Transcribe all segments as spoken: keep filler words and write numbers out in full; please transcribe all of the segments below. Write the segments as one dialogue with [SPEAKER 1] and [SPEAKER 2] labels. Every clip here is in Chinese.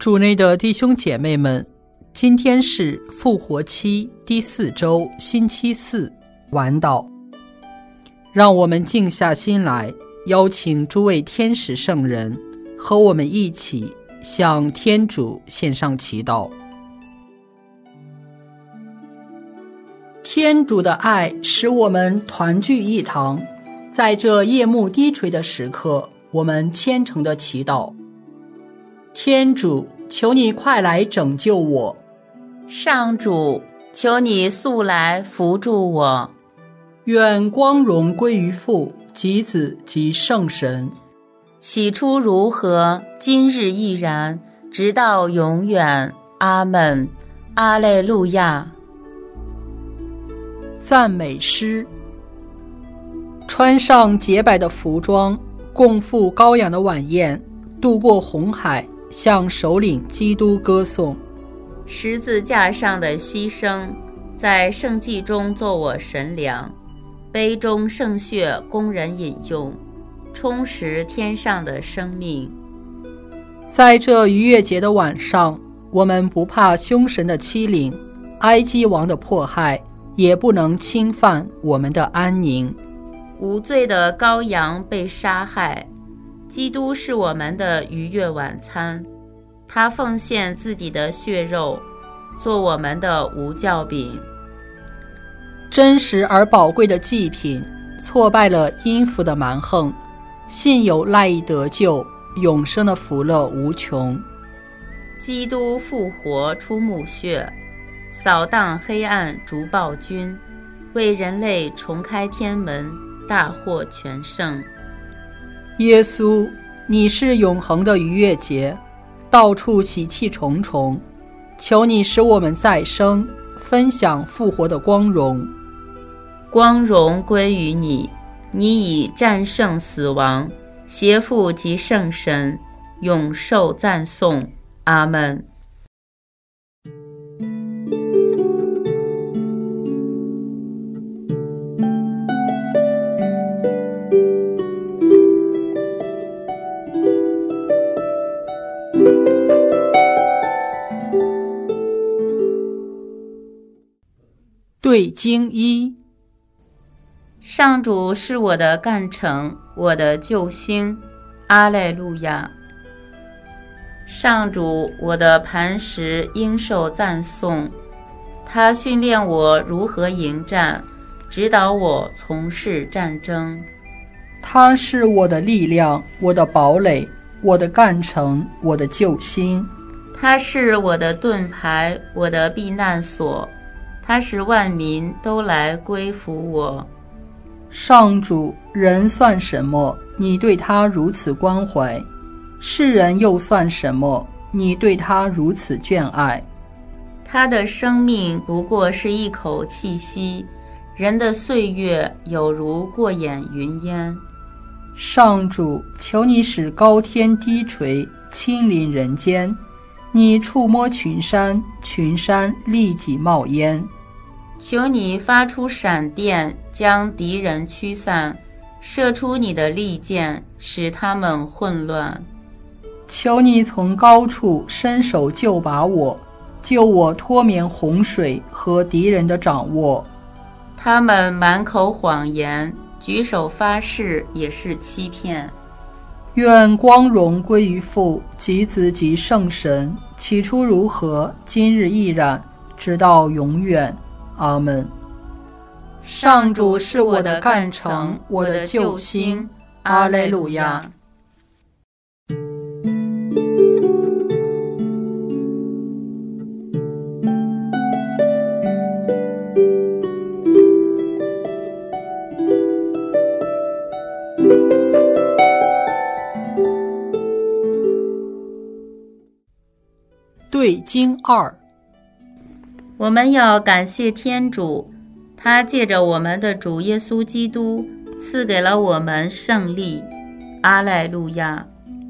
[SPEAKER 1] 主内的弟兄姐妹们，今天是复活期第四周星期四晚祷，让我们静下心来，邀请诸位天使圣人和我们一起向天主献上祈祷。天主的爱使我们团聚一堂，在这夜幕低垂的时刻，我们虔诚的祈祷。天主，求你快来拯救我。
[SPEAKER 2] 上主，求你速来扶助我。
[SPEAKER 1] 愿光荣归于父及子及圣神。
[SPEAKER 2] 起初如何，今日亦然，直到永远。阿们。阿肋路亚。
[SPEAKER 1] 赞美诗。穿上洁白的服装，共赴羔羊的晚宴，渡过红海，向首领基督歌颂。
[SPEAKER 2] 十字架上的牺牲，在圣祭中做我神粮，杯中圣血供人饮用，充实天上的生命。
[SPEAKER 1] 在这逾越节的晚上，我们不怕凶神的欺凌，埃及王的迫害，也不能侵犯我们的安宁。
[SPEAKER 2] 无罪的羔羊被杀害，基督是我们的逾越晚餐，他奉献自己的血肉，做我们的无酵饼。
[SPEAKER 1] 真实而宝贵的祭品，挫败了阴府的蛮横，信有赖以得救，永生的福乐无穷。
[SPEAKER 2] 基督复活出墓穴，扫荡黑暗逐暴君，为人类重开天门，大获全胜。
[SPEAKER 1] 耶稣，你是永恒的逾越节，到处喜气重重，求你使我们再生，分享复活的光荣。
[SPEAKER 2] 光荣归于你，你已战胜死亡，邪父及圣神，永受赞颂。阿们。
[SPEAKER 1] 对经一。
[SPEAKER 2] 上主是我的干城，我的救星。阿肋路亚。上主，我的磐石应受赞颂，他训练我如何迎战，指导我从事战争。
[SPEAKER 1] 他是我的力量，我的堡垒，我的干城，我的救星。
[SPEAKER 2] 他是我的盾牌，我的避难所，他使万民都来归服我。
[SPEAKER 1] 上主，人算什么？你对他如此关怀；世人又算什么？你对他如此眷爱。
[SPEAKER 2] 他的生命不过是一口气息，人的岁月有如过眼云烟。
[SPEAKER 1] 上主，求你使高天低垂，亲临人间。你触摸群山，群山立即冒烟。
[SPEAKER 2] 求你发出闪电，将敌人驱散，射出你的利箭，使他们混乱。
[SPEAKER 1] 求你从高处伸手救拔我，救我脱免洪水和敌人的掌握。
[SPEAKER 2] 他们满口谎言，举手发誓也是欺骗。
[SPEAKER 1] 愿光荣归于父及子及圣神，起初如何，今日亦然，直到永远。阿们。上主是我的干城，我的救星。阿肋路亚。对经二。
[SPEAKER 2] 我们要感谢天主，他借着我们的主耶稣基督赐给了我们胜利。阿肋路亚。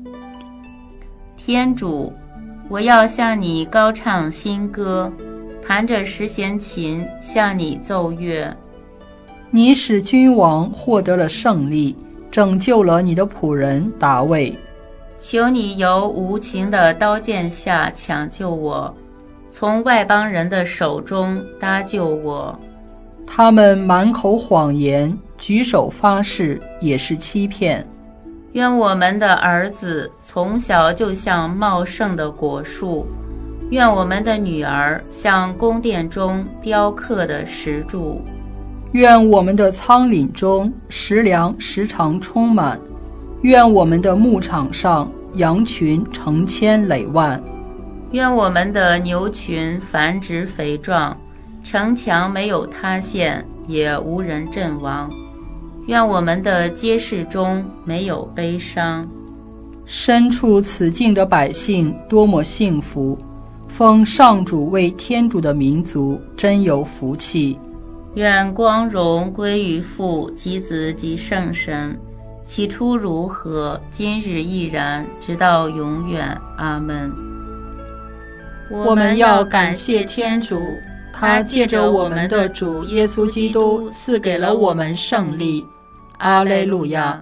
[SPEAKER 2] 天主，我要向你高唱新歌，弹着十弦琴向你奏乐。
[SPEAKER 1] 你使君王获得了胜利，拯救了你的仆人大卫。
[SPEAKER 2] 求你由无情的刀剑下抢救我，从外邦人的手中搭救我。
[SPEAKER 1] 他们满口谎言，举手发誓，也是欺骗。
[SPEAKER 2] 愿我们的儿子从小就像茂盛的果树，愿我们的女儿像宫殿中雕刻的石柱。
[SPEAKER 1] 愿我们的仓廪中食粮时常充满，愿我们的牧场上羊群成千累万。
[SPEAKER 2] 愿我们的牛群繁殖肥壮，城墙没有塌陷，也无人阵亡。愿我们的街市中没有悲伤。
[SPEAKER 1] 身处此境的百姓多么幸福，奉上主为天主的民族真有福气。
[SPEAKER 2] 愿光荣归于父及子及圣神，起初如何，今日亦然，直到永远。阿们。
[SPEAKER 1] 我们要感谢天主，他借着我们的主耶稣基督赐给了我们胜利。阿肋路亚。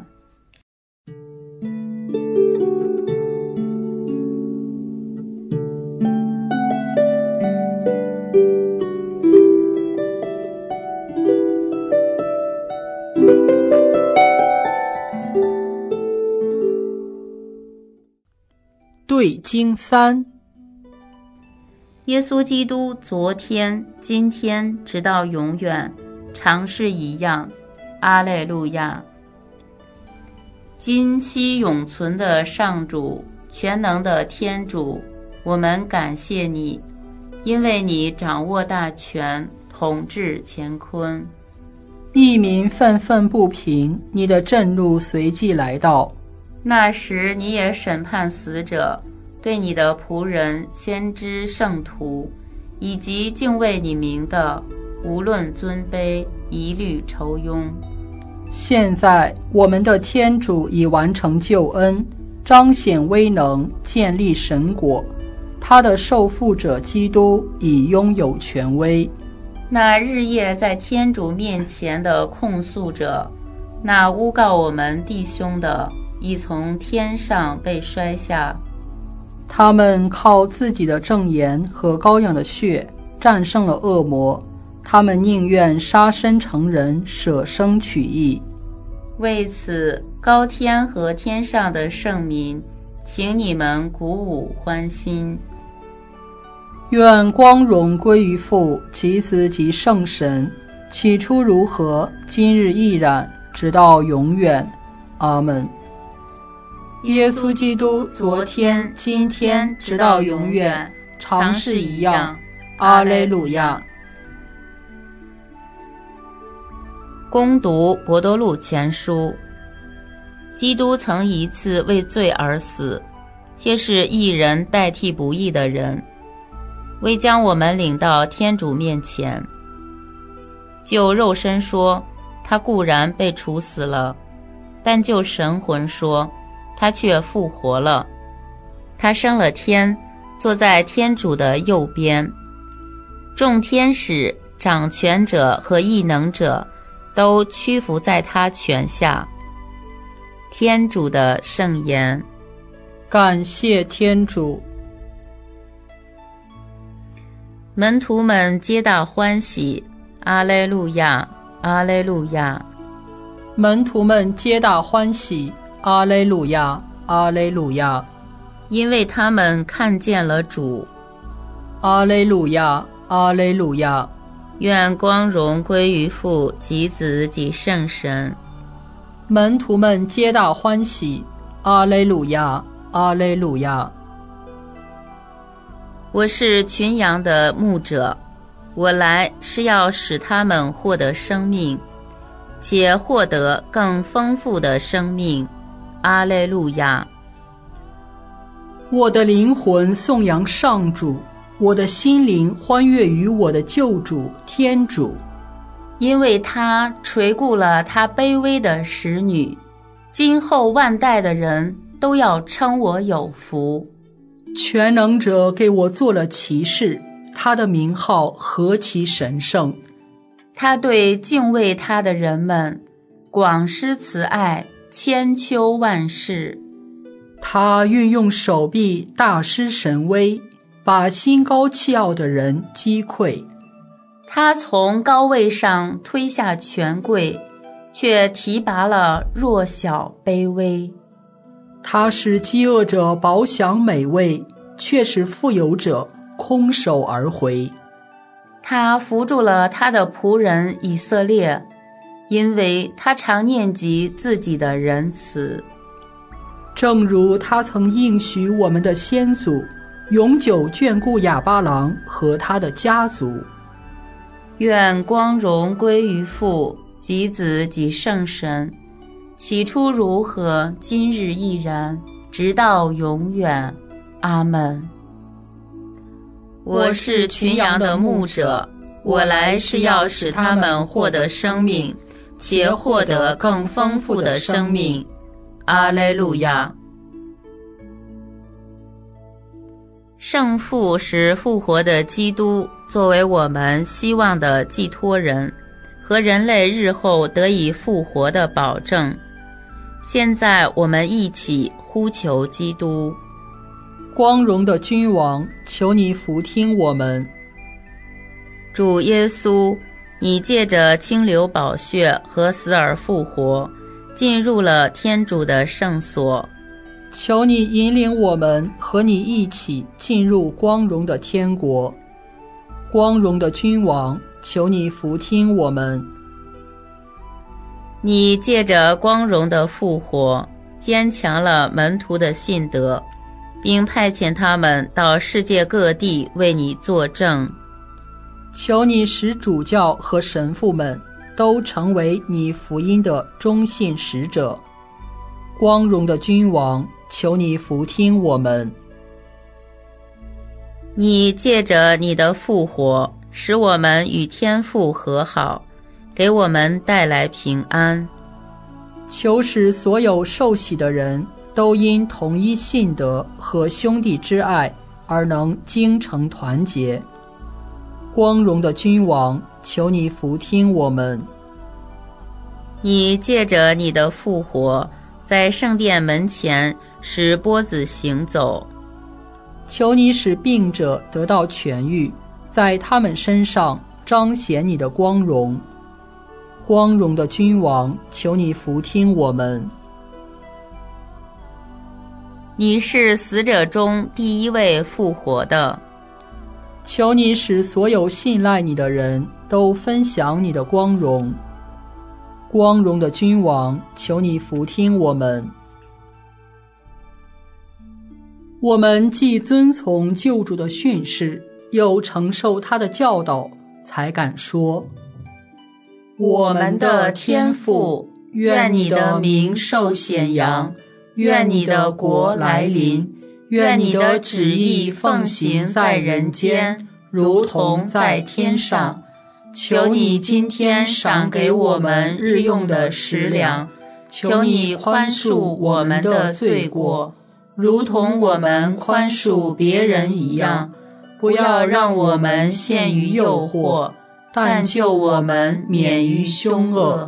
[SPEAKER 1] 对经三。
[SPEAKER 2] 耶稣基督昨天、今天直到永远，常是一样。阿肋路亚。今昔永存的上主，全能的天主，我们感谢你，因为你掌握大权，统治乾坤。
[SPEAKER 1] 一民愤愤不平，你的震怒随即来到。
[SPEAKER 2] 那时你也审判死者，对你的仆人、先知、圣徒，以及敬畏你名的，无论尊卑，一律酬庸。
[SPEAKER 1] 现在我们的天主已完成救恩，彰显威能，建立神国，他的受傅者基督已拥有权威。
[SPEAKER 2] 那日夜在天主面前的控诉者，那诬告我们弟兄的，已从天上被摔下。
[SPEAKER 1] 他们靠自己的证言和羔羊的血战胜了恶魔，他们宁愿杀身成人，舍生取义。
[SPEAKER 2] 为此，高天和天上的圣民，请你们鼓舞欢心。
[SPEAKER 1] 愿光荣归于父及子及圣神，起初如何，今日亦然，直到永远。阿们。耶稣基督昨天、今天直到永远，常是一样。阿肋路亚。
[SPEAKER 2] 攻读伯多禄前书。基督曾一次为罪而死，皆是义人代替不义的人，为将我们领到天主面前。就肉身说，他固然被处死了，但就神魂说，他却复活了。他升了天，坐在天主的右边，众天使、掌权者和异能者都屈服在他权下。天主的圣言。
[SPEAKER 1] 感谢天主。
[SPEAKER 2] 门徒们皆大欢喜，阿肋路亚，阿肋路亚。
[SPEAKER 1] 门徒们皆大欢喜，阿肋路亚，阿肋路亚。
[SPEAKER 2] 因为他们看见了主。
[SPEAKER 1] 阿肋路亚，阿肋路亚。
[SPEAKER 2] 愿光荣归于父及子及圣神。
[SPEAKER 1] 门徒们皆大欢喜，阿肋路亚，阿肋路亚。
[SPEAKER 2] 我是群羊的牧者，我来是要使他们获得生命，且获得更丰富的生命。阿肋路亚。
[SPEAKER 1] 我的灵魂颂扬上主，我的心灵欢悦于我的救主天主，
[SPEAKER 2] 因为他垂顾了他卑微的使女，今后万代的人都要称我有福。
[SPEAKER 1] 全能者给我做了骑士，他的名号何其神圣。
[SPEAKER 2] 他对敬畏他的人们广施慈爱，千秋万世。
[SPEAKER 1] 他运用手臂大施神威，把心高气傲的人击溃。
[SPEAKER 2] 他从高位上推下权贵，却提拔了弱小卑微。
[SPEAKER 1] 他使饥饿者饱享美味，却使富有者空手而回。
[SPEAKER 2] 他扶助了他的仆人以色列，因为他常念及自己的仁慈。
[SPEAKER 1] 正如他曾应许我们的先祖，永久眷顾亚巴郎和他的家族。
[SPEAKER 2] 愿光荣归于父及子及圣神，起初如何，今日亦然，直到永远。阿们。我是群羊的牧者，我来是要使他们获得生命，且获得更丰富的生命。阿肋路亚。圣父使复活的基督作为我们希望的寄托人和人类日后得以复活的保证。现在我们一起呼求基督。
[SPEAKER 1] 光荣的君王，求你俯听我们。
[SPEAKER 2] 主耶稣，你借着清流宝血和死而复活，进入了天主的圣所。
[SPEAKER 1] 求你引领我们和你一起进入光荣的天国。光荣的君王，求你俯听我们。
[SPEAKER 2] 你借着光荣的复活，坚强了门徒的信德，并派遣他们到世界各地为你作证。
[SPEAKER 1] 求你使主教和神父们都成为你福音的忠信使者。光荣的君王，求你俯听我们。
[SPEAKER 2] 你借着你的复活，使我们与天父和好，给我们带来平安。
[SPEAKER 1] 求使所有受洗的人都因同一信德和兄弟之爱而能精诚团结。光荣的君王，求你俯听我们。
[SPEAKER 2] 你借着你的复活，在圣殿门前使波子行走。
[SPEAKER 1] 求你使病者得到痊愈，在他们身上彰显你的光荣。光荣的君王，求你俯听我们。
[SPEAKER 2] 你是死者中第一位复活的，
[SPEAKER 1] 求你使所有信赖你的人都分享你的光荣。光荣的君王，求你俯听我们。我们既遵从救主的训示，又承受他的教导，才敢说：
[SPEAKER 2] 我们的天父，愿你的名受显扬，愿你的国来临，愿你的旨意奉行在人间，如同在天上。求你今天赏给我们日用的食粮，求你宽恕我们的罪过，如同我们宽恕别人一样，不要让我们陷于诱惑，但救我们免于凶恶。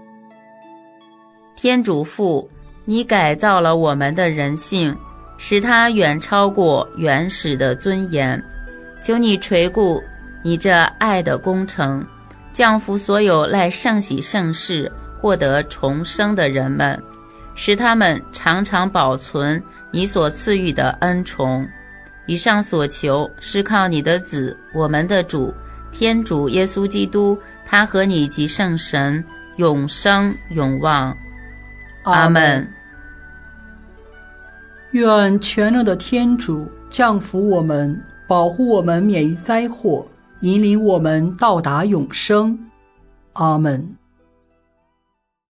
[SPEAKER 2] 天主父，你改造了我们的人性，使它远超过原始的尊严。求你垂顾你这爱的工程，降服所有赖圣喜圣事获得重生的人们，使他们常常保存你所赐予的恩宠。以上所求是靠你的子，我们的主天主耶稣基督，他和你及圣神永生永望。阿们。
[SPEAKER 1] 愿全能的天主降福我们，保护我们免于灾祸，引领我们到达永生。阿们。